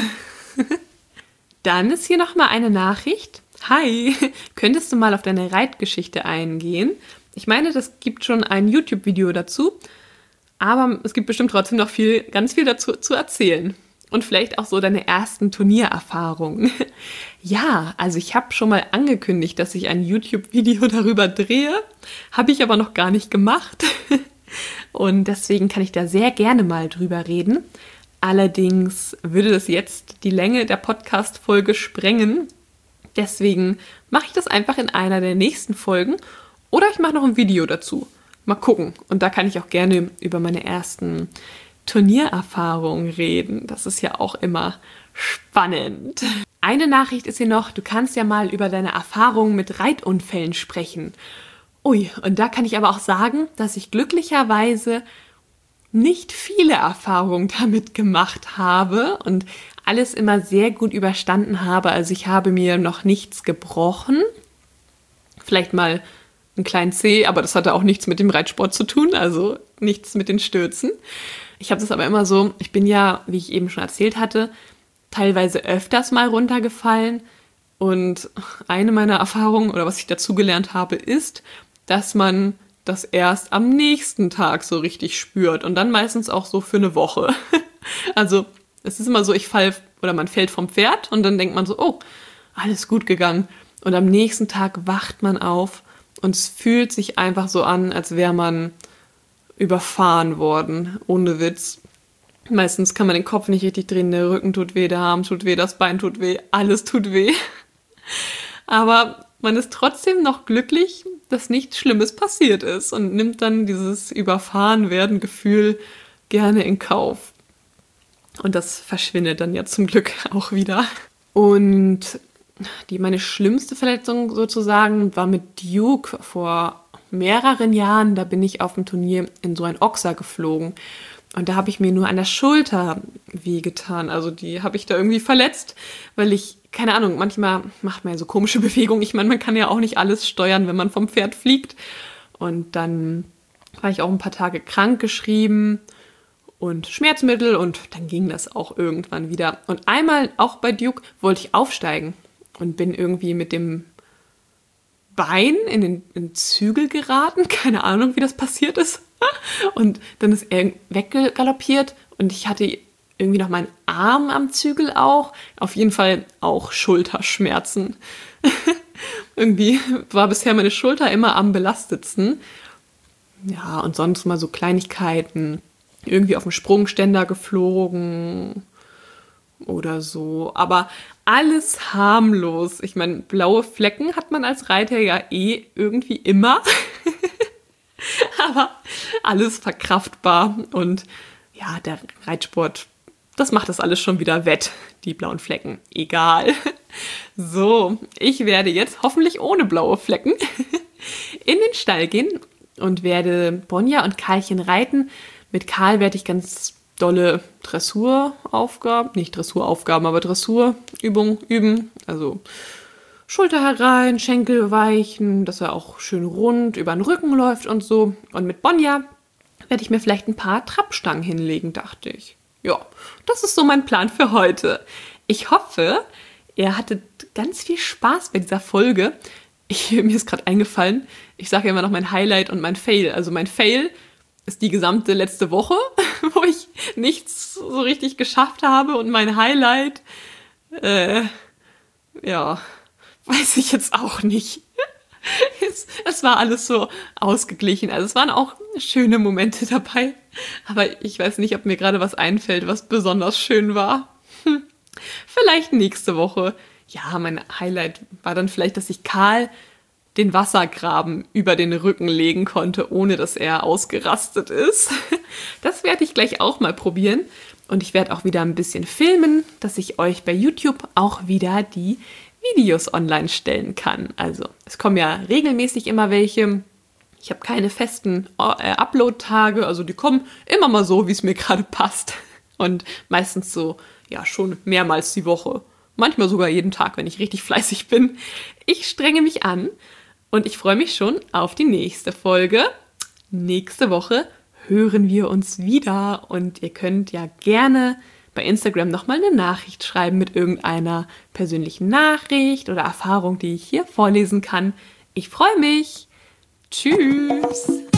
Dann ist hier nochmal eine Nachricht. Hi, könntest du mal auf deine Reitgeschichte eingehen? Ich meine, das gibt schon ein YouTube-Video dazu, aber es gibt bestimmt trotzdem noch ganz viel dazu zu erzählen. Und vielleicht auch so deine ersten Turniererfahrungen. Ja, also ich habe schon mal angekündigt, dass ich ein YouTube-Video darüber drehe. Habe ich aber noch gar nicht gemacht. Und deswegen kann ich da sehr gerne mal drüber reden. Allerdings würde das jetzt die Länge der Podcast-Folge sprengen. Deswegen mache ich das einfach in einer der nächsten Folgen. Oder ich mache noch ein Video dazu. Mal gucken. Und da kann ich auch gerne über meine ersten Turniererfahrungen reden. Das ist ja auch immer spannend. Eine Nachricht ist hier noch, du kannst ja mal über deine Erfahrungen mit Reitunfällen sprechen. Ui, und da kann ich aber auch sagen, dass ich glücklicherweise nicht viele Erfahrungen damit gemacht habe und alles immer sehr gut überstanden habe. Also ich habe mir noch nichts gebrochen. Vielleicht mal einen kleinen Zeh, aber das hatte auch nichts mit dem Reitsport zu tun, also nichts mit den Stürzen. Ich habe das aber immer so, ich bin ja, wie ich eben schon erzählt hatte, teilweise öfters mal runtergefallen. Und eine meiner Erfahrungen oder was ich dazugelernt habe, ist, dass man das erst am nächsten Tag so richtig spürt und dann meistens auch so für eine Woche. Also es ist immer so, man fällt vom Pferd und dann denkt man so, oh, alles gut gegangen. Und am nächsten Tag wacht man auf und es fühlt sich einfach so an, als wäre man überfahren worden, ohne Witz. Meistens kann man den Kopf nicht richtig drehen, der Rücken tut weh, der Arm tut weh, das Bein tut weh, alles tut weh. Aber man ist trotzdem noch glücklich, dass nichts Schlimmes passiert ist und nimmt dann dieses Überfahrenwerden-Gefühl gerne in Kauf. Und das verschwindet dann ja zum Glück auch wieder. Und meine schlimmste Verletzung sozusagen war mit Duke vor mehreren Jahren. Da bin ich auf dem Turnier in so ein Ochser geflogen. Und da habe ich mir nur an der Schulter wehgetan. Also die habe ich da irgendwie verletzt, weil ich, keine Ahnung, manchmal macht man ja so komische Bewegungen. Ich meine, man kann ja auch nicht alles steuern, wenn man vom Pferd fliegt. Und dann war ich auch ein paar Tage krank geschrieben und Schmerzmittel und dann ging das auch irgendwann wieder. Und einmal, auch bei Duke, wollte ich aufsteigen und bin irgendwie mit dem Bein in den Zügel geraten. Keine Ahnung, wie das passiert ist. Und dann ist er weggaloppiert und ich hatte irgendwie noch meinen Arm am Zügel auch. Auf jeden Fall auch Schulterschmerzen. Irgendwie war bisher meine Schulter immer am belastetsten. Ja, und sonst mal so Kleinigkeiten. Irgendwie auf dem Sprungständer geflogen oder so. Aber alles harmlos. Ich meine, blaue Flecken hat man als Reiter ja eh irgendwie immer. Aber alles verkraftbar. Und ja, der Reitsport, das macht das alles schon wieder wett, die blauen Flecken. Egal. So, ich werde jetzt hoffentlich ohne blaue Flecken in den Stall gehen und werde Bonja und Karlchen reiten. Mit Karl werde ich ganz dolle Dressuraufgaben, nicht Dressuraufgaben, aber Dressurübungen üben. Also Schulter herein, Schenkel weichen, dass er auch schön rund über den Rücken läuft und so. Und mit Bonja werde ich mir vielleicht ein paar Trappstangen hinlegen, dachte ich. Ja, das ist so mein Plan für heute. Ich hoffe, ihr hattet ganz viel Spaß bei dieser Folge. Mir ist gerade eingefallen, ich sage ja immer noch mein Highlight und mein Fail. Also mein Fail ist die gesamte letzte Woche, wo ich nichts so richtig geschafft habe. Und mein Highlight, weiß ich jetzt auch nicht. Es war alles so ausgeglichen. Also es waren auch schöne Momente dabei. Aber ich weiß nicht, ob mir gerade was einfällt, was besonders schön war. Vielleicht nächste Woche. Ja, mein Highlight war dann vielleicht, dass ich Karl den Wassergraben über den Rücken legen konnte, ohne dass er ausgerastet ist. Das werde ich gleich auch mal probieren. Und ich werde auch wieder ein bisschen filmen, dass ich euch bei YouTube auch wieder die Videos online stellen kann. Also es kommen ja regelmäßig immer welche. Ich habe keine festen Upload-Tage, also die kommen immer mal so, wie es mir gerade passt. Und meistens so, ja, schon mehrmals die Woche. Manchmal sogar jeden Tag, wenn ich richtig fleißig bin. Ich strenge mich an und ich freue mich schon auf die nächste Folge. Nächste Woche hören wir uns wieder und ihr könnt ja gerne bei Instagram nochmal eine Nachricht schreiben mit irgendeiner persönlichen Nachricht oder Erfahrung, die ich hier vorlesen kann. Ich freue mich. Tschüss.